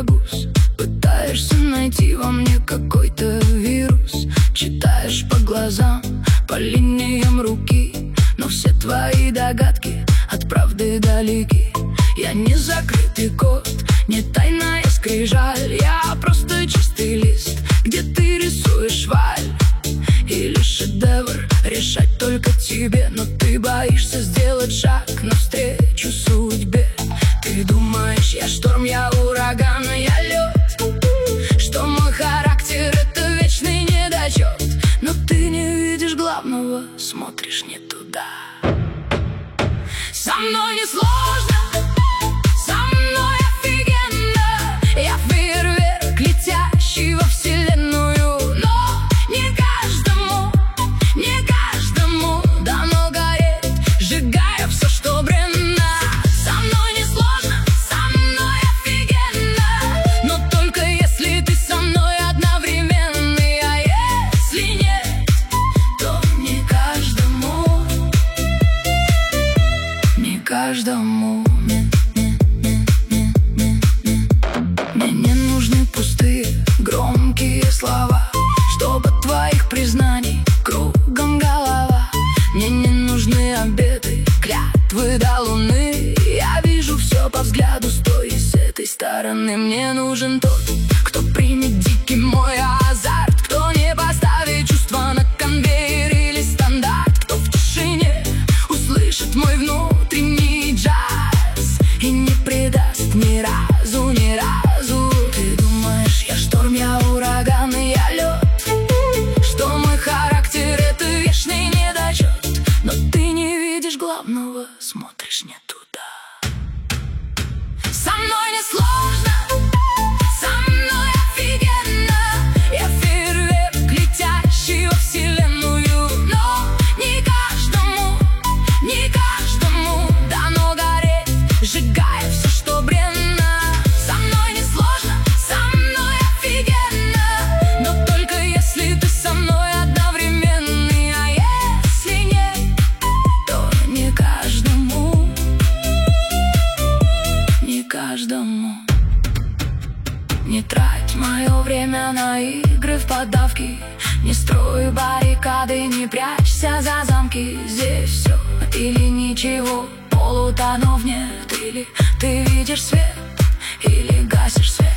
переобуз. Пытаешься найти во мне какой-то вирус. Читаешь по глазам, по линиям руки, но все твои догадки от правды далеки. Я не закрытый код, не тайная скрижаль. Я просто чистый лист, где ты рисуешь валь. Или шедевр решать только тебе, но ты боишься сделать шаг навстречу судьбе. Ты думаешь, я шторм, я ураган, я лед, что мой характер — это вечный недочет. Но ты не видишь главного, смотришь не туда. Со мной не сложно, со мной офигенно. Я фейерверк, летящий во вселенную. Но не каждому дано гореть, сжигая все, что бренно. Со мной не сложно, со мной офигенно, но только если ты со мной одновременно. А если нет, то не каждому. Не каждому. Мне не нужны пустые, громкие слова, чтобы от твоих признаний кругом голова. Мне не нужны обеты, клятвы до луны. Я вижу все по взгляду с той и с этой стороны. Мне нужен тот, кто примет дикий мой азарт, кто не поставит чувства на конвейер или стандарт, кто в тишине услышит мой внутренний джаз и не предаст ни разу, ни разу. Ты думаешь, я шторм, я ураган, и я лед, что мой характер — это вечный недочет. Но ты не видишь главного, смотришь не туда. Со мной не сложно, со мной офигенно. Я фейерверк, летящий во вселенную. Но не каждому дано гореть, сжигая все, что бренно. Со мной не сложно, со мной офигенно, но только если ты со мной одновременно. А если нет, то не каждому. Не каждому. Не трать мое время на игры в поддавки, не строй баррикады, не прячься за замки. Здесь все или ничего, полутонов нет. Или ты видишь свет, или гасишь свет.